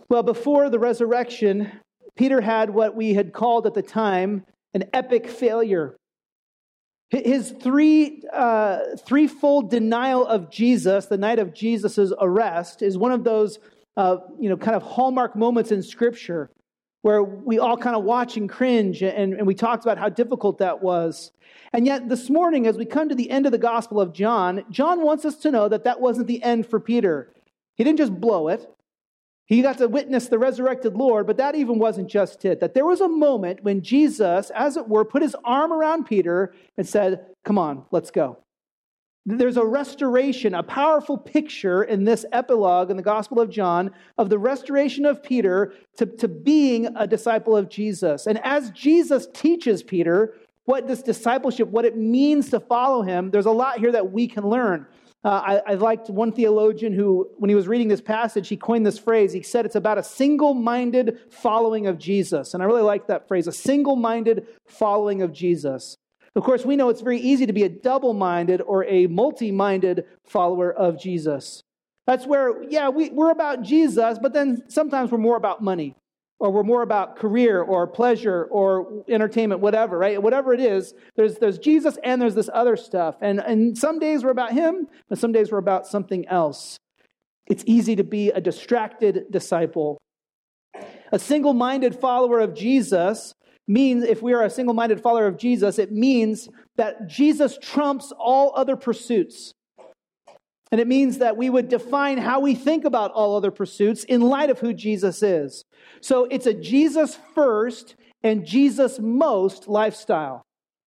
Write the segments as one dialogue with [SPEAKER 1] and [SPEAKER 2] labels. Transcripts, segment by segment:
[SPEAKER 1] Well, before the resurrection, Peter had what we had called at the time an epic failure. His threefold denial of Jesus, the night of Jesus' arrest, is one of those kind of hallmark moments in Scripture where we all kind of watch and cringe, and we talked about how difficult that was. And yet this morning, as we come to the end of the Gospel of John, John wants us to know that that wasn't the end for Peter. He didn't just blow it. He got to witness the resurrected Lord, but that even wasn't just it. That there was a moment when Jesus, as it were, put his arm around Peter and said, "Come on, let's go." There's a restoration, a powerful picture in this epilogue in the Gospel of John of the restoration of Peter to being a disciple of Jesus. And as Jesus teaches Peter what this discipleship, what it means to follow him, there's a lot here that we can learn. I liked one theologian who, when he was reading this passage, he coined this phrase. He said it's about a single-minded following of Jesus. And I really like that phrase, a single-minded following of Jesus. Of course, we know it's very easy to be a double-minded or a multi-minded follower of Jesus. That's where, we're about Jesus, but then sometimes we're more about money, or we're more about career or pleasure or entertainment, whatever, right? Whatever it is, there's Jesus and there's this other stuff. And some days we're about him, but some days we're about something else. It's easy to be a distracted disciple. A single-minded follower of Jesus means, if we are a single-minded follower of Jesus, it means that Jesus trumps all other pursuits. And it means that we would define how we think about all other pursuits in light of who Jesus is. So it's a Jesus first and Jesus most lifestyle.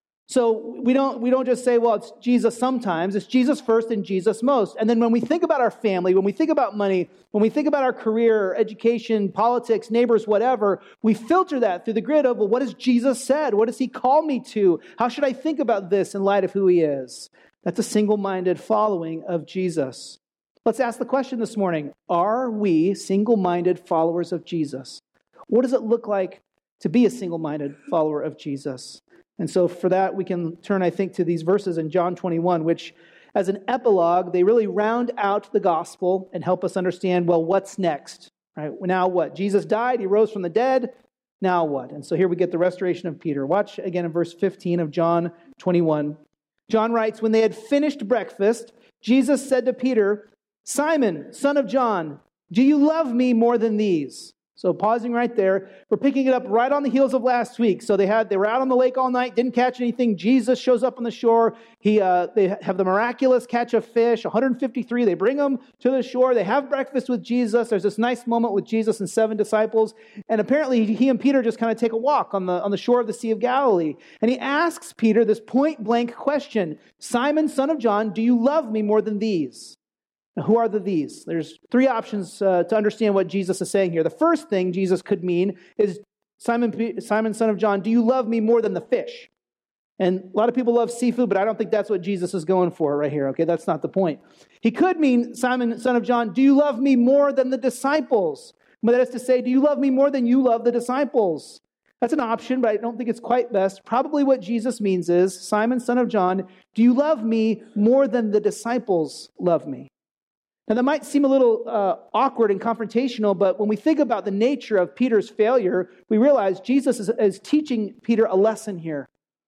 [SPEAKER 1] So we don't just say, well, it's Jesus sometimes. It's Jesus first and Jesus most. And then when we think about our family, when we think about money, when we think about our career, education, politics, neighbors, whatever, we filter that through the grid of, well, what has Jesus said? What does he call me to? How should I think about this in light of who he is? That's a single-minded following of Jesus. Let's ask the question this morning. Are we single-minded followers of Jesus? What does it look like to be a single-minded follower of Jesus? And so for that, we can turn, I think, to these verses in John 21, which, as an epilogue, they really round out the gospel and help us understand, well, what's next? Right? Now what? Jesus died, he rose from the dead. Now what? And so here we get the restoration of Peter. Watch again in verse 15 of John 21. John writes, when they had finished breakfast, Jesus said to Peter, "Simon, son of John, do you love me more than these?" So pausing right there, we're picking it up right on the heels of last week. So they were out on the lake all night, didn't catch anything. Jesus shows up on the shore. They have the miraculous catch of fish, 153. They bring them to the shore. They have breakfast with Jesus. There's this nice moment with Jesus and 7 disciples. And apparently he and Peter just kind of take a walk on the shore of the Sea of Galilee. And he asks Peter this point blank question, "Simon, son of John, do you love me more than these?" Now, who are these? There's 3 options to understand what Jesus is saying here. The first thing Jesus could mean is, Simon, son of John, do you love me more than the fish? And a lot of people love seafood, but I don't think that's what Jesus is going for right here. Okay, that's not the point. He could mean, Simon, son of John, do you love me more than the disciples? But that is to say, do you love me more than you love the disciples? That's an option, but I don't think it's quite best. Probably what Jesus means is, Simon, son of John, do you love me more than the disciples love me? Now, that might seem a little awkward and confrontational, but when we think about the nature of Peter's failure, we realize Jesus is teaching Peter a lesson here.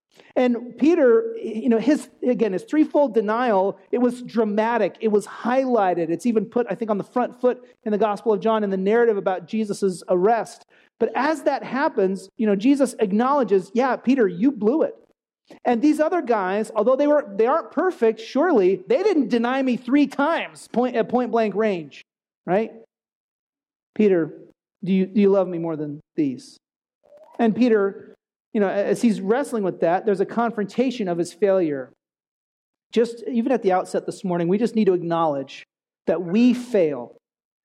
[SPEAKER 1] And Peter, his threefold denial, it was dramatic. It was highlighted. It's even put, I think, on the front foot in the Gospel of John in the narrative about Jesus' arrest. But as that happens, Jesus acknowledges, yeah, Peter, you blew it. And these other guys, although they aren't perfect, surely they didn't deny me 3 times at point blank range, right? Peter, do you love me more than these? And Peter, as he's wrestling with that, there's a confrontation of his failure. Just even at the outset this morning, we just need to acknowledge that we fail.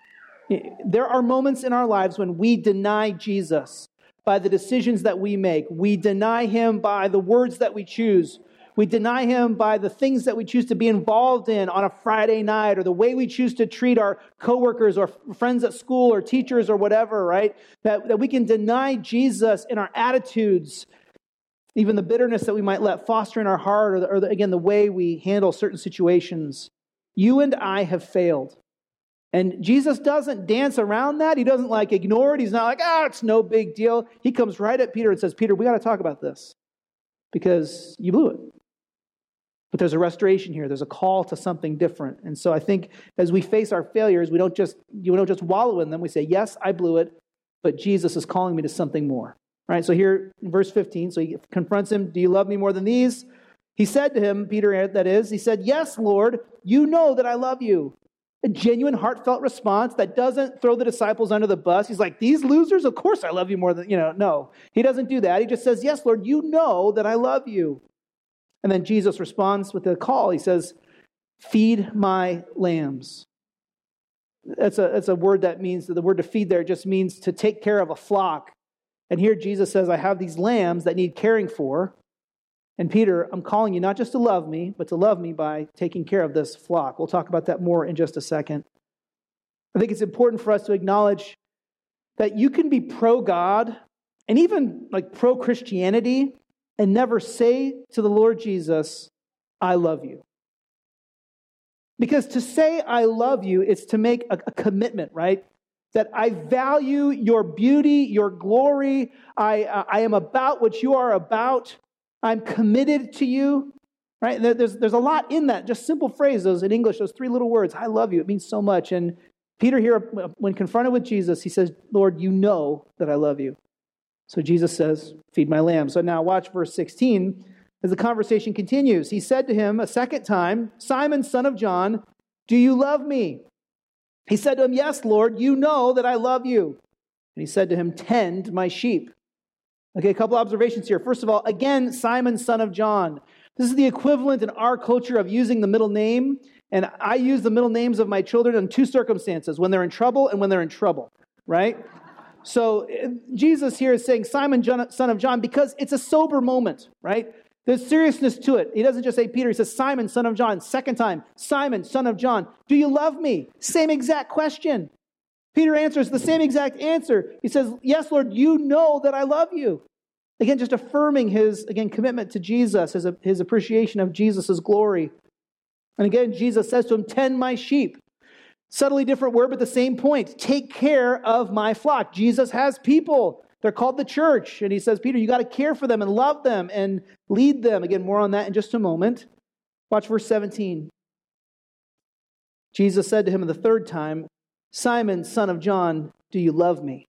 [SPEAKER 1] There are moments in our lives when we deny Jesus by the decisions that we make. We deny him by the words that we choose. We deny him by the things that we choose to be involved in on a Friday night, or the way we choose to treat our coworkers or friends at school or teachers or whatever, right? That we can deny Jesus in our attitudes, even the bitterness that we might let foster in our heart, or again, the way we handle certain situations. You and I have failed. And Jesus doesn't dance around that. He doesn't ignore it. He's not like, it's no big deal. He comes right at Peter and says, Peter, we got to talk about this because you blew it. But there's a restoration here. There's a call to something different. And so I think as we face our failures, we don't just wallow in them. We say, yes, I blew it, but Jesus is calling me to something more. Right? So here in verse 15, so he confronts him, do you love me more than these? He said to him, Peter, that is, he said, yes, Lord, you know that I love you. A genuine, heartfelt response that doesn't throw the disciples under the bus. He's like, these losers, of course I love you more than, no. He doesn't do that. He just says, yes, Lord, you know that I love you. And then Jesus responds with a call. He says, feed my lambs. That's a word that means, the word to feed there just means to take care of a flock. And here Jesus says, I have these lambs that need caring for. And Peter, I'm calling you not just to love me, but to love me by taking care of this flock. We'll talk about that more in just a second. I think it's important for us to acknowledge that you can be pro-God and even pro-Christianity and never say to the Lord Jesus, I love you. Because to say I love you is to make a commitment, right? That I value your beauty, your glory. I am about what you are about. I'm committed to you. Right? There's a lot in that. Just simple phrase, those in English, those three little words. I love you. It means so much. And Peter here, when confronted with Jesus, he says, Lord, you know that I love you. So Jesus says, feed my lambs. So now watch verse 16 as the conversation continues. He said to him a second time, Simon, son of John, do you love me? He said to him, yes, Lord, you know that I love you. And he said to him, tend my sheep. Okay, a couple observations here. First of all, again, Simon, son of John. This is the equivalent in our culture of using the middle name. And I use the middle names of my children in two circumstances, when they're in trouble and when they're in trouble, right? So Jesus here is saying Simon, son of John, because it's a sober moment, right? There's seriousness to it. He doesn't just say Peter, he says Simon, son of John. Second time, Simon, son of John, do you love me? Same exact question. Peter answers the same exact answer. He says, yes, Lord, you know that I love you. Again, just affirming his, commitment to Jesus, his appreciation of Jesus' glory. And again, Jesus says to him, tend my sheep. Subtly different word, but the same point. Take care of my flock. Jesus has people. They're called the church. And he says, Peter, you got to care for them and love them and lead them. Again, more on that in just a moment. Watch verse 17. Jesus said to him the third time, Simon, son of John, do you love me?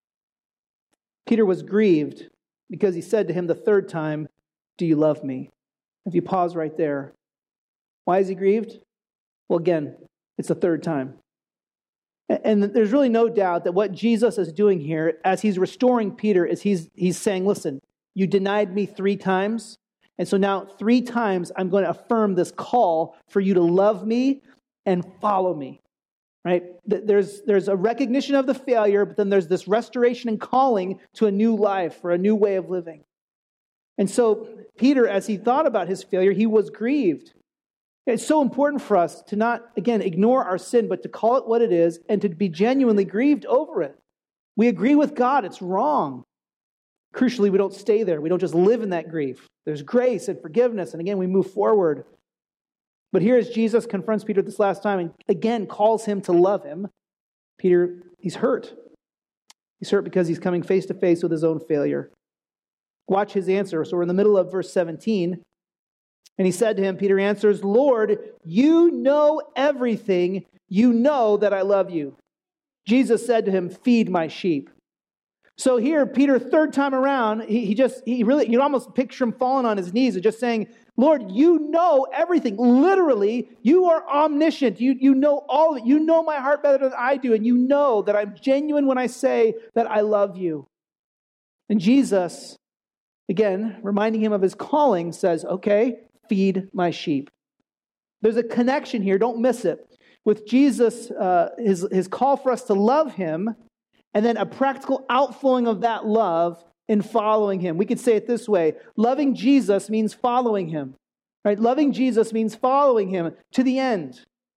[SPEAKER 1] Peter was grieved because he said to him the third time, do you love me? If you pause right there, why is he grieved? Well, again, it's the third time. And there's really no doubt that what Jesus is doing here, as he's restoring Peter, is he's saying, listen, you denied me 3 times, and so now 3 times I'm going to affirm this call for you to love me and follow me. Right? There's a recognition of the failure, but then there's this restoration and calling to a new life or a new way of living. And so Peter, as he thought about his failure, he was grieved. It's so important for us to not, again, ignore our sin, but to call it what it is and to be genuinely grieved over it. We agree with God, it's wrong. Crucially, we don't stay there. We don't just live in that grief. There's grace and forgiveness, and again, we move forward. But here as Jesus confronts Peter this last time and again calls him to love him, Peter, he's hurt. He's hurt because he's coming face to face with his own failure. Watch his answer. So we're in the middle of verse 17. And he said to him, Peter answers, Lord, you know everything. You know that I love you. Jesus said to him, feed my sheep. So here, Peter, third time around, he really, you almost picture him falling on his knees and just saying, Lord, you know everything. Literally, you are omniscient. You know all of it. You know my heart better than I do. And you know that I'm genuine when I say that I love you. And Jesus, again, reminding him of his calling, says, okay, feed my sheep. There's a connection here. Don't miss it. With Jesus, his call for us to love him, and then a practical outflowing of that love in following him. We could say it this way. Loving Jesus means following him. Right? Loving Jesus means following him to the end.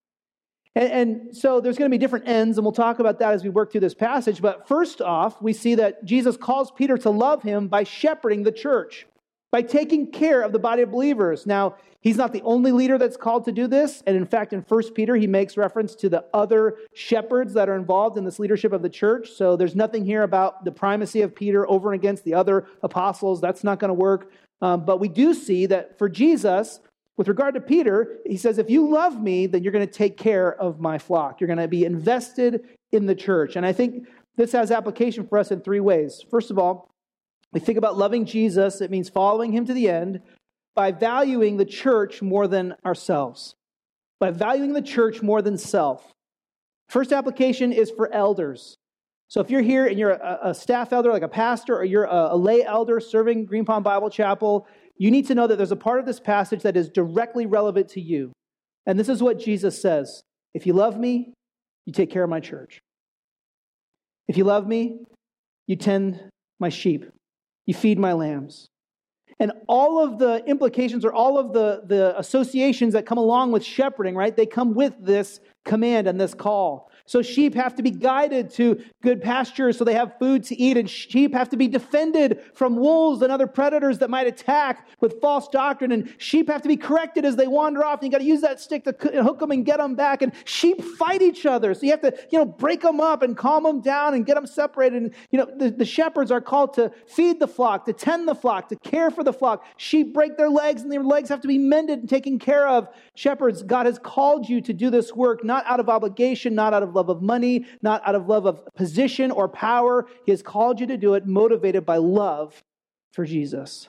[SPEAKER 1] And so there's going to be different ends, and we'll talk about that as we work through this passage. But first off, we see that Jesus calls Peter to love him by shepherding the church, by taking care of the body of believers. Now, he's not the only leader that's called to do this. And in fact, in 1 Peter, he makes reference to the other shepherds that are involved in this leadership of the church. So there's nothing here about the primacy of Peter over and against the other apostles. That's not going to work. But we do see that for Jesus, with regard to Peter, he says, if you love me, then you're going to take care of my flock. You're going to be invested in the church. And I think this has application for us in three ways. First of all, we think about loving Jesus. It means following him to the end by valuing the church more than ourselves, by valuing the church more than self. First application is for elders. So if you're here and you're a staff elder, like a pastor, or you're a lay elder serving Green Pond Bible Chapel, you need to know that there's a part of this passage that is directly relevant to you. And this is what Jesus says. If you love me, you take care of my church. If you love me, you tend my sheep. You feed my lambs. And all of the implications or all of the associations that come along with shepherding, right? They come with this command and this call. So sheep have to be guided to good pastures so they have food to eat, and sheep have to be defended from wolves and other predators that might attack with false doctrine, and sheep have to be corrected as they wander off, and you got to use that stick to hook them and get them back, and sheep fight each other, so you have to, break them up and calm them down and get them separated, and, the shepherds are called to feed the flock, to tend the flock, to care for the flock. Sheep break their legs, and their legs have to be mended and taken care of. Shepherds, God has called you to do this work, not out of obligation, not out of love of money, not out of love of position or power. He has called you to do it motivated by love for Jesus.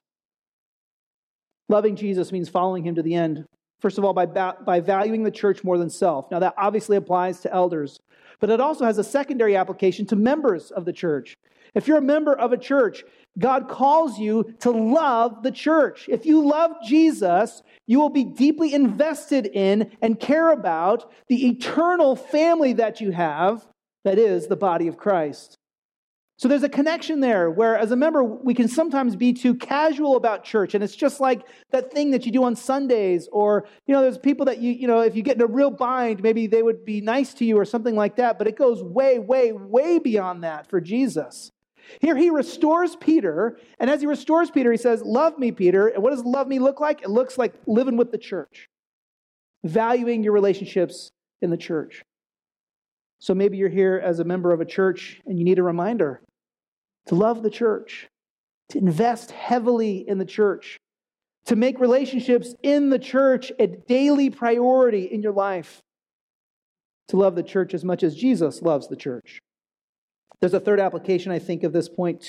[SPEAKER 1] Loving Jesus means following him to the end. First of all, by valuing the church more than self. Now that obviously applies to elders, but it also has a secondary application to members of the church. If you're a member of a church, God calls you to love the church. If you love Jesus, you will be deeply invested in and care about the eternal family that you have, that is the body of Christ. So there's a connection there where as a member, we can sometimes be too casual about church. And it's just like that thing that you do on Sundays, or, there's people that if you get in a real bind, maybe they would be nice to you or something like that. But it goes way, way, way beyond that for Jesus. Here he restores Peter, and as he restores Peter, he says, love me, Peter. And what does love me look like? It looks like living with the church, valuing your relationships in the church. So maybe you're here as a member of a church, and you need a reminder to love the church, to invest heavily in the church, to make relationships in the church a daily priority in your life, to love the church as much as Jesus loves the church. There's a third application, I think, of this point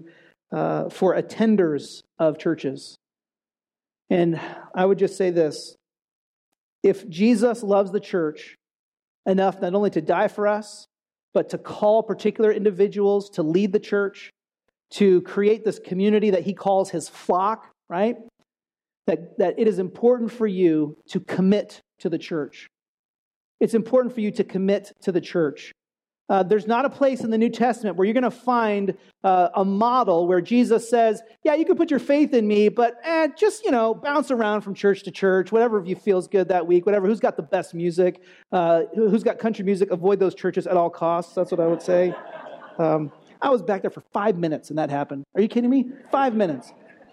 [SPEAKER 1] for attenders of churches. And I would just say this. If Jesus loves the church enough not only to die for us, but to call particular individuals to lead the church, to create this community that he calls his flock, right? That it is important for you to commit to the church. It's important for you to commit to the church. There's not a place in the New Testament where you're going to find a model where Jesus says, yeah, you can put your faith in me, but just, bounce around from church to church, whatever you feels good that week, whatever, who's got the best music, who's got country music, avoid those churches at all costs. That's what I would say. I was back there for 5 minutes and that happened. Are you kidding me? 5 minutes.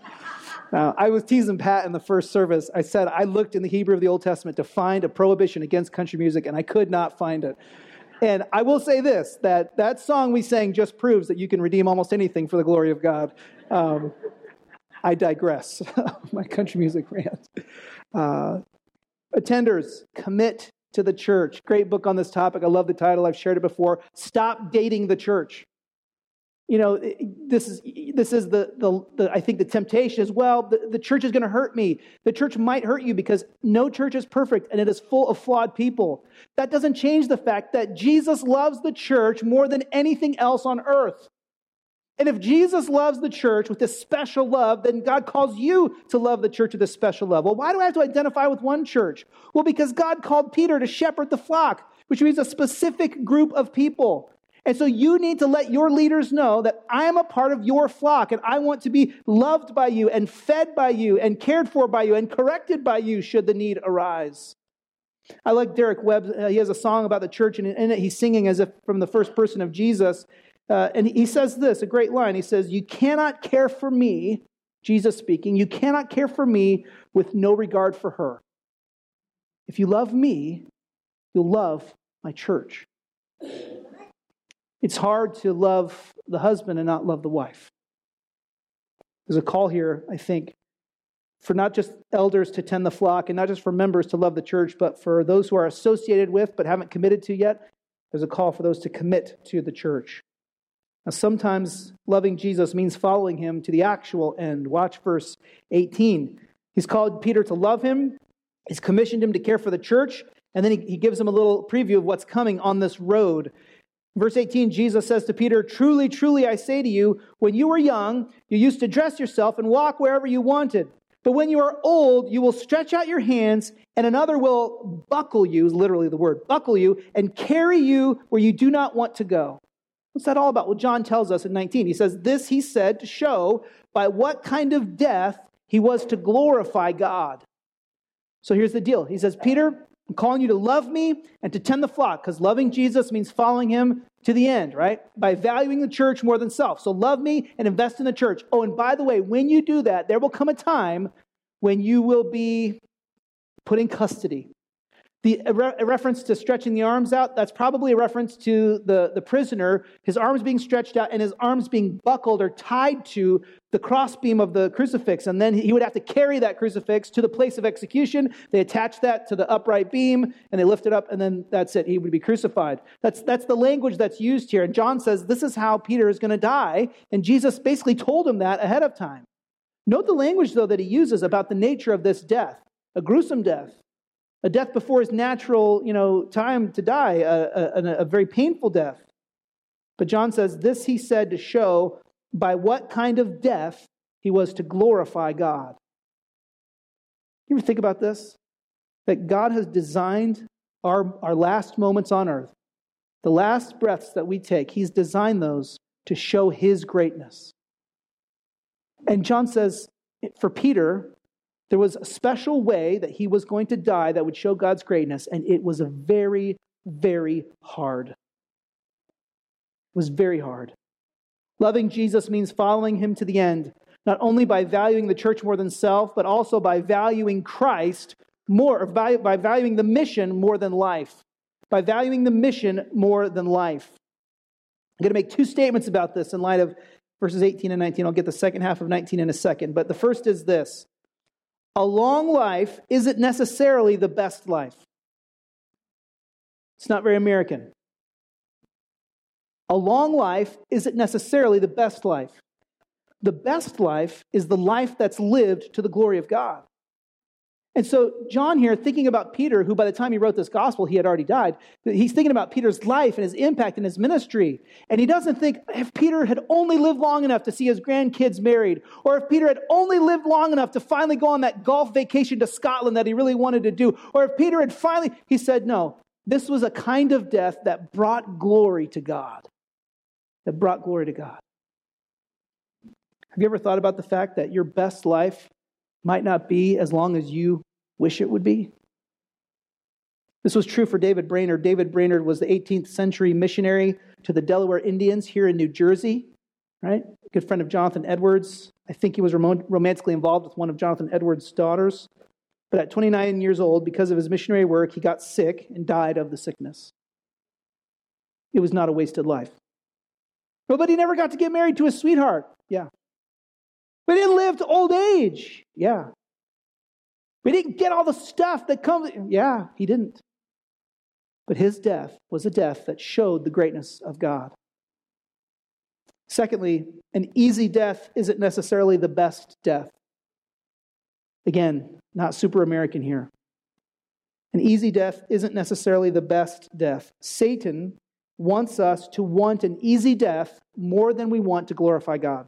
[SPEAKER 1] I was teasing Pat in the first service. I said I looked in the Hebrew of the Old Testament to find a prohibition against country music, and I could not find it. And I will say this, that song we sang just proves that you can redeem almost anything for the glory of God. I digress. My country music rant. Attenders, commit to the church. Great book on this topic. I love the title. I've shared it before. Stop dating the church. This is the I think the temptation is, the church is going to hurt me. The church might hurt you because no church is perfect and it is full of flawed people. That doesn't change the fact that Jesus loves the church more than anything else on earth. And if Jesus loves the church with this special love, then God calls you to love the church with this special love. Well, why do I have to identify with one church? Well, because God called Peter to shepherd the flock, which means a specific group of people. And so you need to let your leaders know that I am a part of your flock and I want to be loved by you and fed by you and cared for by you and corrected by you should the need arise. I like Derek Webb. He has a song about the church, and in it he's singing as if from the first person of Jesus. And he says this, a great line. He says, you cannot care for me Jesus speaking, you cannot care for me with no regard for her. If you love me, you'll love my church. It's hard to love the husband and not love the wife. There's a call here, I think, for not just elders to tend the flock and not just for members to love the church, but for those who are associated with but haven't committed to yet, there's a call for those to commit to the church. Now, sometimes loving Jesus means following him to the actual end. Watch verse 18. He's called Peter to love him. He's commissioned him to care for the church. And then he gives him a little preview of what's coming on this road. Verse 18, Jesus says to Peter, "Truly, truly, I say to you, when you were young, you used to dress yourself and walk wherever you wanted. But when you are old, you will stretch out your hands, and another will buckle you," is literally the word, buckle you, "and carry you where you do not want to go." What's that all about? Well, John tells us in 19. He says, "This he said to show by what kind of death he was to glorify God." So here's the deal. He says, Peter, I'm calling you to love me and to tend the flock, because loving Jesus means following him to the end, right? By valuing the church more than self. So love me and invest in the church. Oh, and by the way, when you do that, there will come a time when you will be put in custody. A reference to stretching the arms out, that's probably a reference to the prisoner, his arms being stretched out and his arms being buckled or tied to the crossbeam of the crucifix. And then he would have to carry that crucifix to the place of execution. They attach that to the upright beam and they lift it up, and then that's it. He would be crucified. That's the language that's used here. And John says this is how Peter is going to die. And Jesus basically told him that ahead of time. Note the language, though, that he uses about the nature of this death. A gruesome death. A death before his natural, time to die, a very painful death. But John says, this he said to show by what kind of death he was to glorify God. You ever think about this? That God has designed our last moments on earth, the last breaths that we take, he's designed those to show his greatness. And John says, for Peter, there was a special way that he was going to die that would show God's greatness, and it was a very, very hard. It was very hard. Loving Jesus means following him to the end, not only by valuing the church more than self, but also by valuing Christ more, or by valuing the mission more than life. By valuing the mission more than life. I'm going to make two statements about this in light of verses 18 and 19. I'll get the second half of 19 in a second. But the first is this. A long life isn't necessarily the best life. It's not very American. A long life isn't necessarily the best life. The best life is the life that's lived to the glory of God. And so John here, thinking about Peter, who by the time he wrote this gospel, he had already died. He's thinking about Peter's life and his impact and his ministry. And he doesn't think, if Peter had only lived long enough to see his grandkids married, or if Peter had only lived long enough to finally go on that golf vacation to Scotland that he really wanted to do, or if Peter had finally, he said, no, this was a kind of death that brought glory to God. That brought glory to God. Have you ever thought about the fact that your best life might not be as long as you wish it would be? This was true for David Brainerd. David Brainerd was the 18th century missionary to the Delaware Indians here in New Jersey, right? A good friend of Jonathan Edwards. I think he was romantically involved with one of Jonathan Edwards' daughters. But at 29 years old, because of his missionary work, he got sick and died of the sickness. It was not a wasted life. But he never got to get married to his sweetheart. Yeah. But he didn't live to old age. Yeah. We didn't get all the stuff that comes. Yeah, he didn't. But his death was a death that showed the greatness of God. Secondly, an easy death isn't necessarily the best death. Again, not super American here. An easy death isn't necessarily the best death. Satan wants us to want an easy death more than we want to glorify God.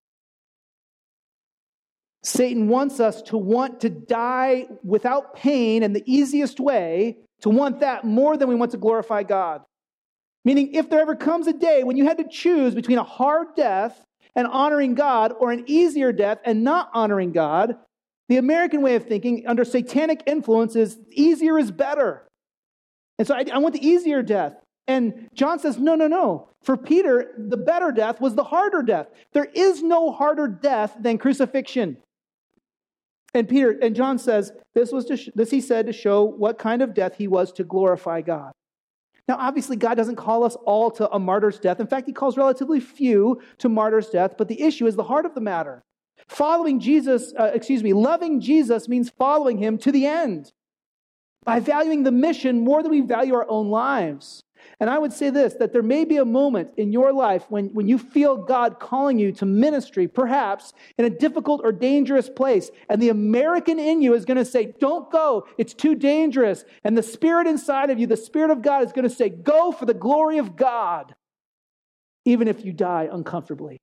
[SPEAKER 1] Satan wants us to want to die without pain and the easiest way, to want that more than we want to glorify God. Meaning, if there ever comes a day when you had to choose between a hard death and honoring God, or an easier death and not honoring God, the American way of thinking under satanic influence is easier is better. And so I want the easier death. And John says, no, no, no. For Peter, the better death was the harder death. There is no harder death than crucifixion. And John says, this he said to show what kind of death he was to glorify God. Now, obviously, God doesn't call us all to a martyr's death. In fact, he calls relatively few to martyr's death. But the issue is the heart of the matter. Loving Jesus means following him to the end by valuing the mission more than we value our own lives. And I would say this, that there may be a moment in your life when you feel God calling you to ministry, perhaps in a difficult or dangerous place. And the American in you is going to say, don't go, it's too dangerous. And the Spirit inside of you, the Spirit of God, is going to say, go for the glory of God, even if you die uncomfortably.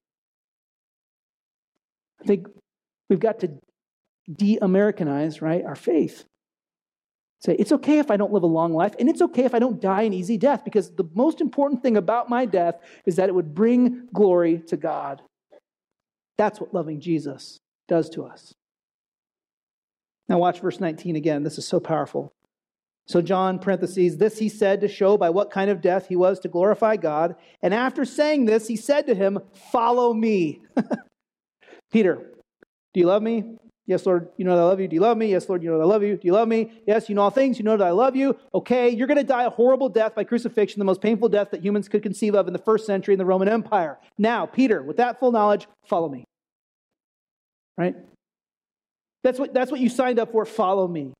[SPEAKER 1] I think we've got to de-Americanize, right, our faith. Say, it's okay if I don't live a long life, and it's okay if I don't die an easy death, because the most important thing about my death is that it would bring glory to God. That's what loving Jesus does to us. Now watch verse 19 again. This is so powerful. So John, parentheses, this he said to show by what kind of death he was to glorify God. And after saying this, he said to him, follow me. Peter, do you love me? Yes, Lord, you know that I love you. Do you love me? Yes, Lord, you know that I love you. Do you love me? Yes, you know all things. You know that I love you. Okay, you're going to die a horrible death by crucifixion, the most painful death that humans could conceive of in the first century in the Roman Empire. Now, Peter, with that full knowledge, follow me. Right? That's what you signed up for. Follow me.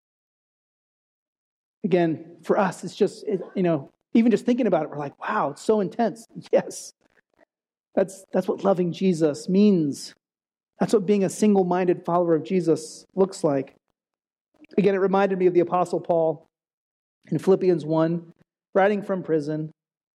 [SPEAKER 1] Again, for us, it's just, even just thinking about it, we're like, wow, it's so intense. Yes. That's what loving Jesus means. That's what being a single-minded follower of Jesus looks like. Again, it reminded me of the Apostle Paul in Philippians 1, writing from prison.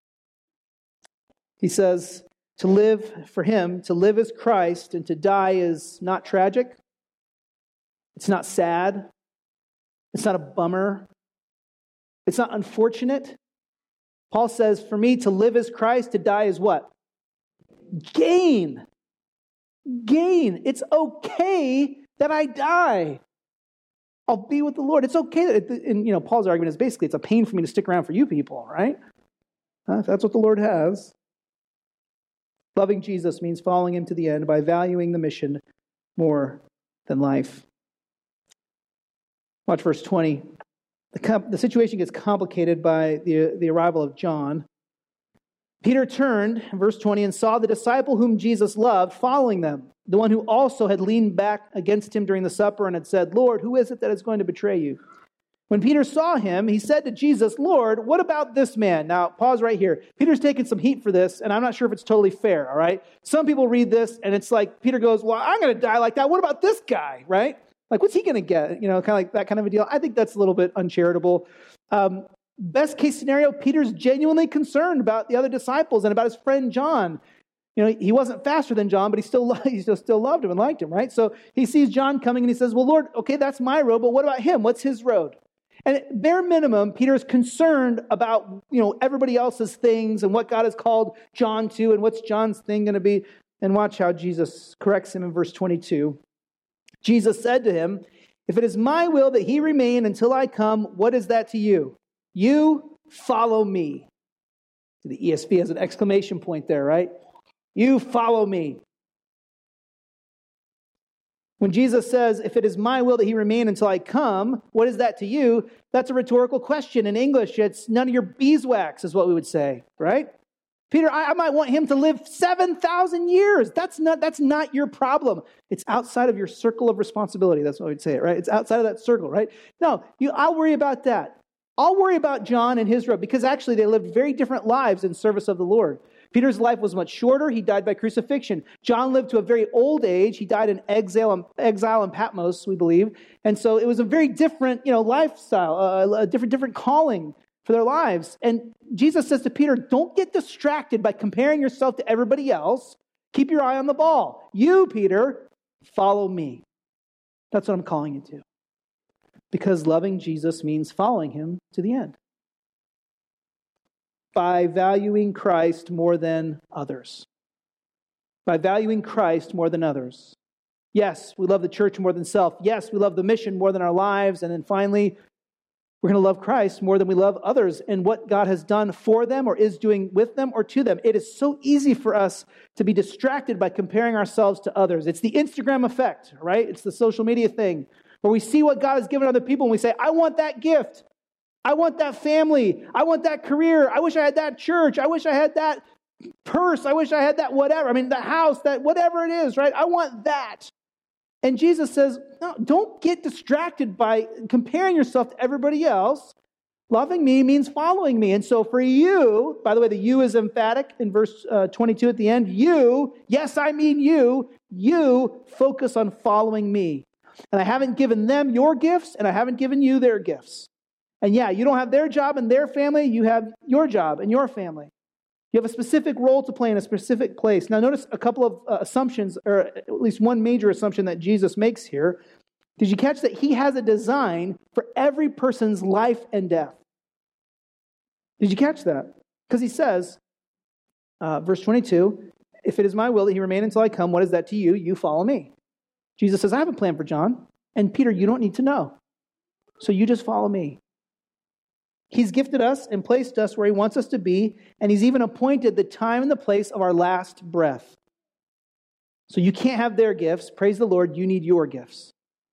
[SPEAKER 1] He says, to live for him, to live is Christ, and to die is not tragic. It's not sad. It's not a bummer. It's not unfortunate. Paul says, for me, to live is Christ, to die is what? Gain. Gain. It's okay that I die. I'll be with the Lord. It's okay that, Paul's argument is basically it's a pain for me to stick around for you people, right? If that's what the Lord has. Loving Jesus means following him to the end by valuing the mission more than life. Watch verse 20. The situation gets complicated by the arrival of John. Peter turned, verse 20, and saw the disciple whom Jesus loved following them, the one who also had leaned back against him during the supper and had said, Lord, who is it that is going to betray you? When Peter saw him, he said to Jesus, Lord, what about this man? Now, pause right here. Peter's taking some heat for this, and I'm not sure if it's totally fair, all right? Some people read this, and it's like, Peter goes, well, I'm going to die like that. What about this guy, right? Like, what's he going to get? Kind of like that kind of a deal. I think that's a little bit uncharitable. Best case scenario, Peter's genuinely concerned about the other disciples and about his friend John. He wasn't faster than John, but he still loved him and liked him, right? So he sees John coming and he says, well, Lord, okay, that's my road, but what about him? What's his road? And at bare minimum, Peter's concerned about, everybody else's things and what God has called John to and what's John's thing going to be. And watch how Jesus corrects him in verse 22. Jesus said to him, if it is my will that he remain until I come, what is that to you? You follow me. The ESV has an exclamation point there, right? You follow me. When Jesus says, if it is my will that he remain until I come, what is that to you? That's a rhetorical question. In English, it's none of your beeswax is what we would say, right? Peter, I might want him to live 7,000 years. That's not your problem. It's outside of your circle of responsibility. That's what we'd say, right? It's outside of that circle, right? No, I'll worry about that. I'll worry about John and his road, because actually they lived very different lives in service of the Lord. Peter's life was much shorter. He died by crucifixion. John lived to a very old age. He died in exile in Patmos, we believe. And so it was a very different, lifestyle, a different calling for their lives. And Jesus says to Peter, don't get distracted by comparing yourself to everybody else. Keep your eye on the ball. You, Peter, follow me. That's what I'm calling you to. Because loving Jesus means following him to the end. By valuing Christ more than others. By valuing Christ more than others. Yes, we love the church more than self. Yes, we love the mission more than our lives. And then finally, We're going to love Christ more than we love others and what God has done for them or is doing with them or to them. It is so easy for us to be distracted by comparing ourselves to others. It's the Instagram effect, right? It's the social media thing where we see what God has given other people and we say, I want that gift. I want that family. I want that career. I wish I had that church. I wish I had that purse. I wish I had that whatever. I mean, the house, that whatever it is, right? I want that. And Jesus says, no, don't get distracted by comparing yourself to everybody else. Loving me means following me. And so for you, by the way, the you is emphatic in verse 22 at the end. You, yes, I mean you focus on following me. And I haven't given them your gifts, and I haven't given you their gifts. And yeah, you don't have their job and their family. You have your job and your family. You have a specific role to play in a specific place. Now notice a couple of assumptions, or at least one major assumption that Jesus makes here. Did you catch that he has a design for every person's life and death? Did you catch that? Because he says, verse 22, if it is my will that he remain until I come, what is that to you? You follow me. Jesus says, I have a plan for John. And Peter, you don't need to know. So you just follow me. He's gifted us and placed us where he wants us to be, and he's even appointed the time and the place of our last breath. So you can't have their gifts. Praise the Lord, you need your gifts.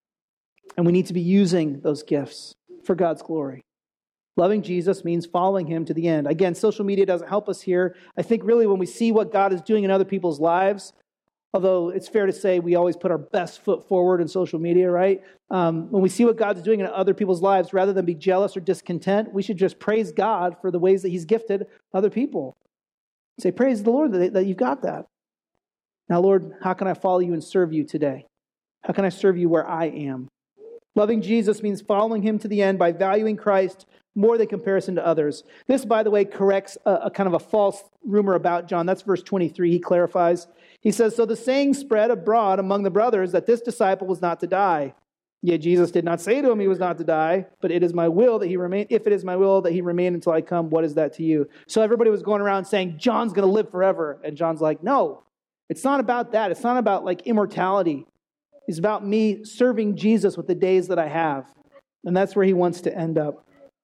[SPEAKER 1] And we need to be using those gifts for God's glory. Loving Jesus means following him to the end. Again, social media doesn't help us here. I think really when we see what God is doing in other people's lives, although it's fair to say we always put our best foot forward in social media, right? When we see what God's doing in other people's lives, rather than be jealous or discontent, we should just praise God for the ways that he's gifted other people. Say, praise the Lord that you've got that. Now, Lord, how can I follow you and serve you today? How can I serve you where I am? Loving Jesus means following him to the end by valuing Christ more than comparison to others. This, by the way, corrects a kind of a false rumor about John. That's verse 23. He clarifies. He says, so the saying spread abroad among the brothers that this disciple was not to die. Yet Jesus did not say to him he was not to die, but it is my will that he remain. If it is my will that he remain until I come, what is that to you? So everybody was going around saying, John's going to live forever. And John's like, no, it's not about that. It's not about like immortality. It's about me serving Jesus with the days that I have. And that's where he wants to end up.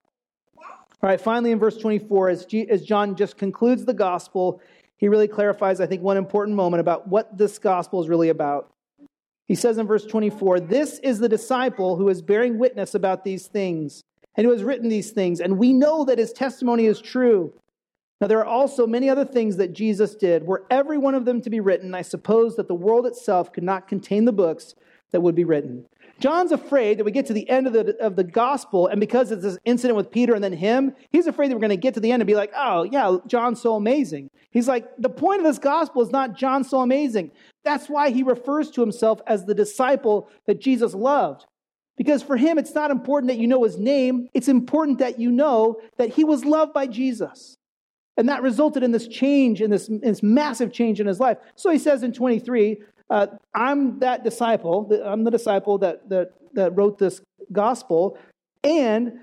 [SPEAKER 1] All right, finally in verse 24, as John just concludes the gospel, he really clarifies, I think, one important moment about what this gospel is really about. He says in verse 24, this is the disciple who is bearing witness about these things and who has written these things, and we know that his testimony is true. Now, there are also many other things that Jesus did. Were every one of them to be written, I suppose that the world itself could not contain the books that would be written. John's afraid that we get to the end of the gospel, and because it's this incident with Peter and then him, he's afraid that we're going to get to the end and be like, oh, yeah, John's so amazing. He's like, the point of this gospel is not John's so amazing. That's why he refers to himself as the disciple that Jesus loved. Because for him, it's not important that you know his name. It's important that you know that he was loved by Jesus. And that resulted in this change, in this massive change in his life. So he says in 23, I'm that disciple. I'm the disciple that wrote this gospel, and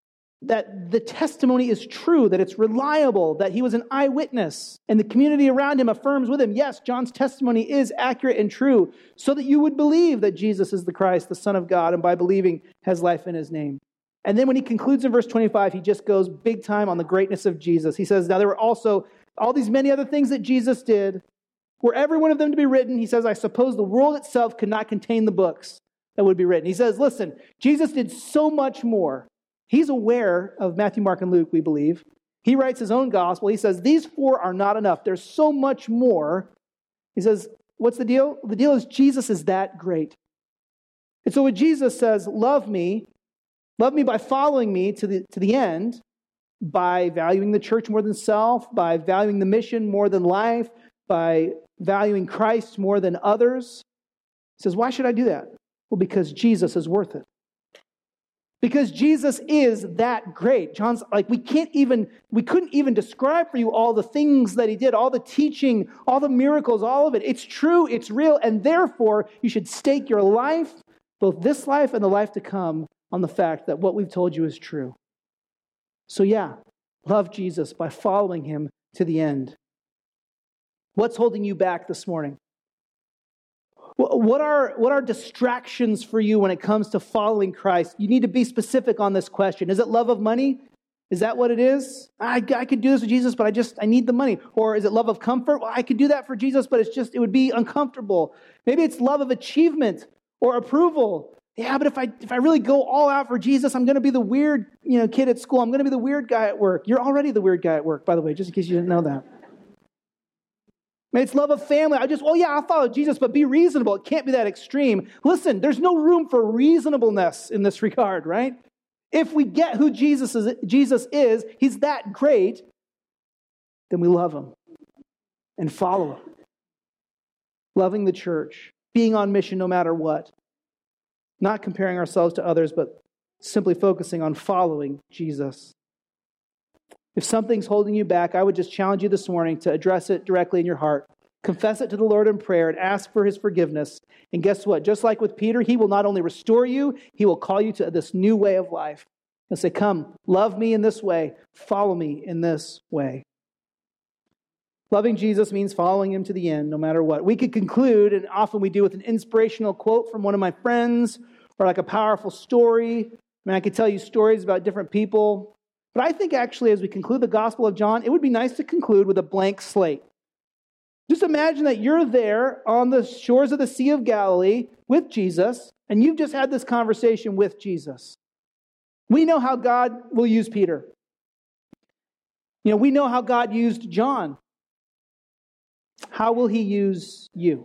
[SPEAKER 1] that the testimony is true, that it's reliable, that he was an eyewitness, and the community around him affirms with him, yes, John's testimony is accurate and true, so that you would believe that Jesus is the Christ, the Son of God, and by believing has life in his name. And then when he concludes in verse 25, he just goes big time on the greatness of Jesus. He says, now there were also all these many other things that Jesus did. Were every one of them to be written, he says, I suppose the world itself could not contain the books that would be written. He says, listen, Jesus did so much more. He's aware of Matthew, Mark, and Luke, we believe. He writes his own gospel. He says, these four are not enough. There's so much more. He says, what's the deal? The deal is Jesus is that great. And so when Jesus says, love me by following me to the end, by valuing the church more than self, by valuing the mission more than life, by valuing Christ more than others. He says, why should I do that? Well, because Jesus is worth it. Because Jesus is that great. John's like, we couldn't even describe for you all the things that he did, all the teaching, all the miracles, all of it. It's true, it's real, and therefore you should stake your life, both this life and the life to come, on the fact that what we've told you is true. So yeah, love Jesus by following him to the end. What's holding you back this morning? What are distractions for you when it comes to following Christ? You need to be specific on this question. Is it love of money? Is that what it is? I could do this with Jesus, but I need the money. Or is it love of comfort? Well, I could do that for Jesus, but it would be uncomfortable. Maybe it's love of achievement or approval. Yeah, but if I really go all out for Jesus, I'm going to be the weird, kid at school. I'm going to be the weird guy at work. You're already the weird guy at work, by the way, just in case you didn't know that. Maybe it's love of family. I'll follow Jesus, but be reasonable. It can't be that extreme. Listen, there's no room for reasonableness in this regard, right? If we get who Jesus is, he's that great, then we love him and follow him. Loving the church, being on mission no matter what. Not comparing ourselves to others, but simply focusing on following Jesus. If something's holding you back, I would just challenge you this morning to address it directly in your heart. Confess it to the Lord in prayer and ask for his forgiveness. And guess what? Just like with Peter, he will not only restore you, he will call you to this new way of life. He'll say, come, love me in this way. Follow me in this way. Loving Jesus means following him to the end, no matter what. We could conclude, and often we do, with an inspirational quote from one of my friends, or like a powerful story. I could tell you stories about different people. But I think actually, as we conclude the Gospel of John, it would be nice to conclude with a blank slate. Just imagine that you're there on the shores of the Sea of Galilee with Jesus, and you've just had this conversation with Jesus. We know how God will use Peter. We know how God used John. How will he use you?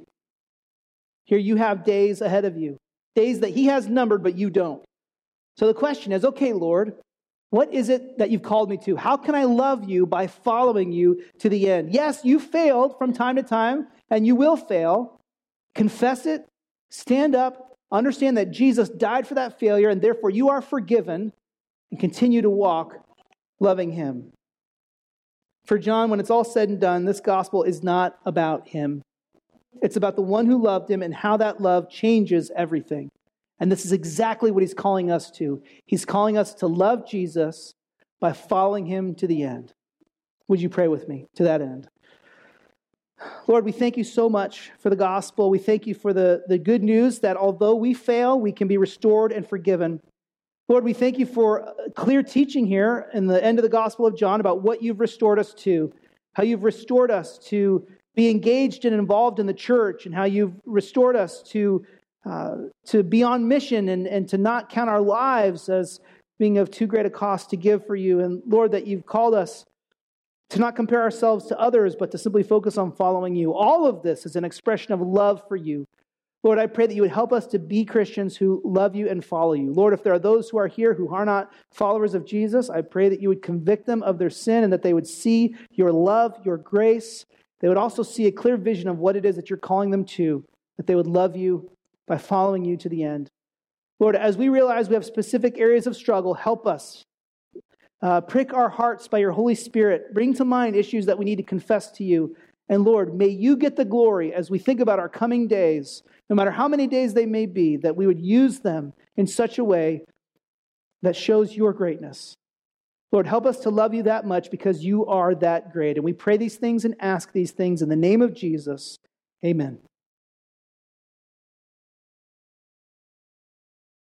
[SPEAKER 1] Here you have days ahead of you, days that he has numbered, but you don't. So the question is, okay, Lord, what is it that you've called me to? How can I love you by following you to the end? Yes, you failed from time to time, and you will fail. Confess it, stand up, understand that Jesus died for that failure, and therefore you are forgiven, and continue to walk loving him. For John, when it's all said and done, this gospel is not about him. It's about the one who loved him and how that love changes everything. And this is exactly what he's calling us to. He's calling us to love Jesus by following him to the end. Would you pray with me to that end? Lord, we thank you so much for the gospel. We thank you for the good news that although we fail, we can be restored and forgiven. Lord, we thank you for clear teaching here in the end of the Gospel of John about what you've restored us to, how you've restored us to be engaged and involved in the church, and how you've restored us to be on mission and to not count our lives as being of too great a cost to give for you. And Lord, that you've called us to not compare ourselves to others, but to simply focus on following you. All of this is an expression of love for you. Lord, I pray that you would help us to be Christians who love you and follow you. Lord, if there are those who are here who are not followers of Jesus, I pray that you would convict them of their sin and that they would see your love, your grace. They would also see a clear vision of what it is that you're calling them to, that they would love you by following you to the end. Lord, as we realize we have specific areas of struggle, help us. Prick our hearts by your Holy Spirit. Bring to mind issues that we need to confess to you. And Lord, may you get the glory as we think about our coming days, no matter how many days they may be, that we would use them in such a way that shows your greatness. Lord, help us to love you that much because you are that great. And we pray these things and ask these things in the name of Jesus. Amen.